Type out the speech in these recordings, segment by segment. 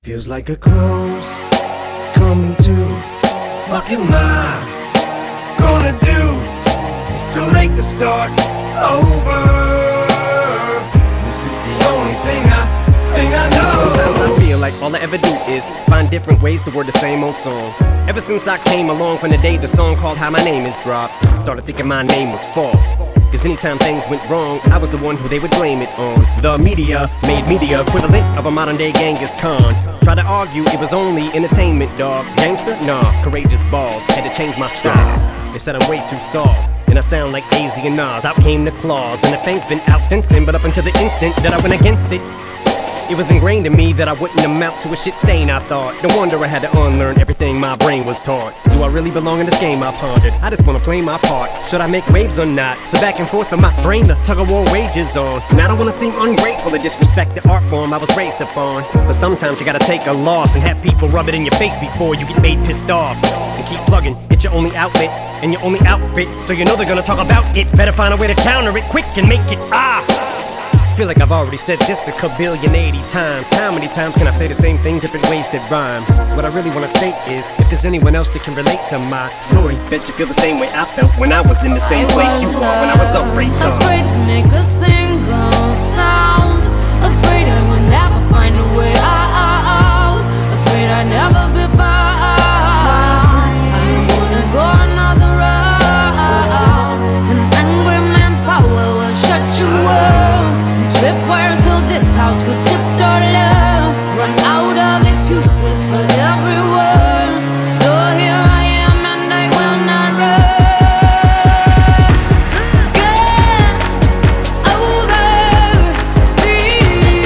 Feels like a close, it's coming to. Fuck am I gonna do? It's too late to start over. This is the only thing I know. Sometimes I feel like all I ever do is find different ways to word the same old song. Ever since I came along from the day the song called How My Name Is dropped, started thinking my name was Fall. Cause anytime things went wrong, I was the one who they would blame it on. The media made me the equivalent of a modern day Genghis Khan. Tried to argue it was only entertainment, dog. Gangster? Nah, courageous balls. Had to change my style. They said I'm way too soft, and I sound like AZ and Nas. Out came the claws, and the thing's been out since then. But up until the instant that I went against it, it was ingrained in me that I wouldn't amount to a shit stain, I thought. No wonder I had to unlearn everything my brain was taught. Do I really belong in this game, I pondered? I just wanna play my part. Should I make waves or not? So back and forth in my brain, the tug-of-war wages on. And I don't wanna seem ungrateful or disrespect the art form I was raised upon. But sometimes you gotta take a loss and have people rub it in your face before you get made pissed off. And keep plugging, it's your only outlet and your only outfit, so you know they're gonna talk about it. Better find a way to counter it quick and make it I feel like I've already said this a kabillion 80 times. How many times can I say the same thing, different ways that rhyme? What I really wanna say is, if there's anyone else that can relate to my story, bet you feel the same way I felt when I was in the same place you are, when I was afraid to make a single sound. Afraid I would never find a way out. Afraid I'd never be found. I wanna go another route. An angry man's power will shut you up. Tripwires build this house with tiptoe love. Run out of excuses for every word. So here I am and I will not run. Get over fear.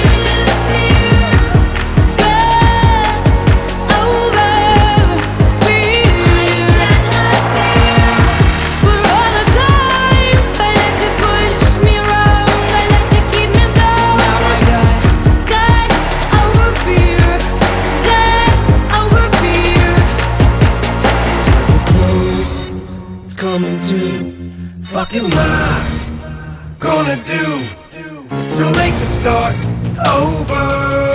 Get over fear. For all the times I let you push me around, I let you keep me down. Now I got guts over fear. Guts over fear. Close, it's coming to. Fuck am I gonna do? It's too late to start over.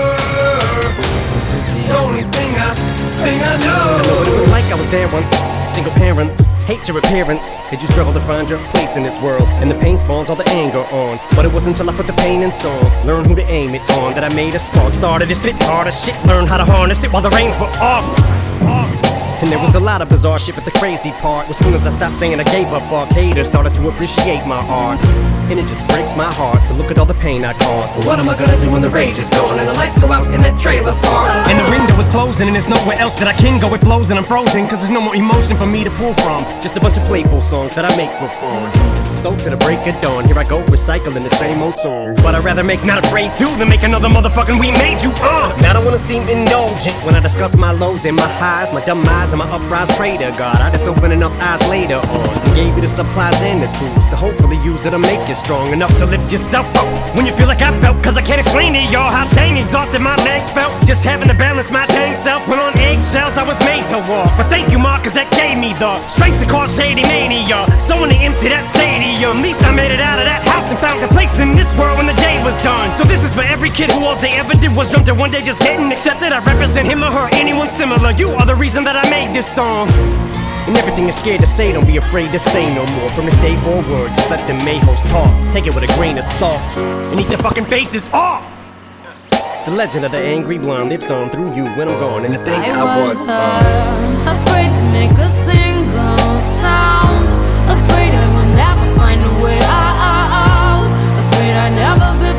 This is the only thing I know. I know what it was like, I was there once. Single parents, hate your appearance. Did you struggle to find your place in this world? And the pain spawns all the anger on. But it wasn't until I put the pain in song, learned who to aim it on, that I made a spark. Started to spit harder shit, learned how to harness it while the reins were off. And there was a lot of bizarre shit, but the crazy part was soon as I stopped saying I gave up, fuck haters started to appreciate my art. And it just breaks my heart to look at all the pain I caused. But what am I gonna do when the rage is gone and the lights go out in that trailer park? And the window is closing and there's nowhere else that I can go. It flows and I'm frozen, cause there's no more emotion for me to pull from. Just a bunch of playful songs that I make for fun. So to the break of dawn, here I go recycling the same old song. But I'd rather make Not Afraid to than make another motherfucking We Made You. Now I don't wanna seem indulgent when I discuss my lows and my highs, my demise and my uprise. Pray to God I just open enough eyes later on and gave you the supplies and the tools to hopefully use that'll make you strong enough to lift yourself up when you feel like I felt. Cause I can't explain to y'all how dang exhausted my legs felt just having to balance my dang self. When on eggshells I was made to walk, but thank you Ma, cause that gave me the strength to cause shady mania. So when they empty that stadium, least I made it out of that house and found a place in this world when the day was done. So this is for every kid who all they ever did was jump to one day just getting accepted. I represent him or her, anyone similar. You are the reason that I made this song. And everything you're scared to say, don't be afraid to say no more. From this day forward, just let the mayhoes talk. Take it with a grain of salt and eat their fucking faces off. The legend of the angry blonde lives on through you when I'm gone. And to think I was afraid to make a single sound. Afraid I would never find a way out. Afraid I'd never be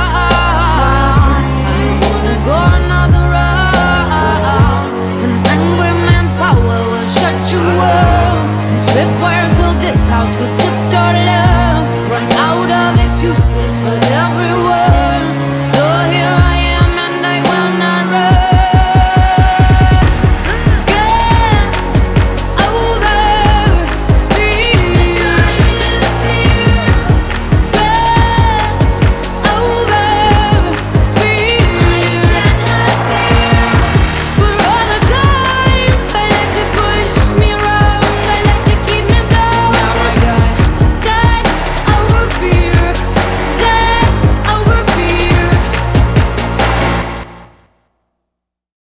found. I wanna go another route. An angry man's power will shut you up. Tripwires build this house with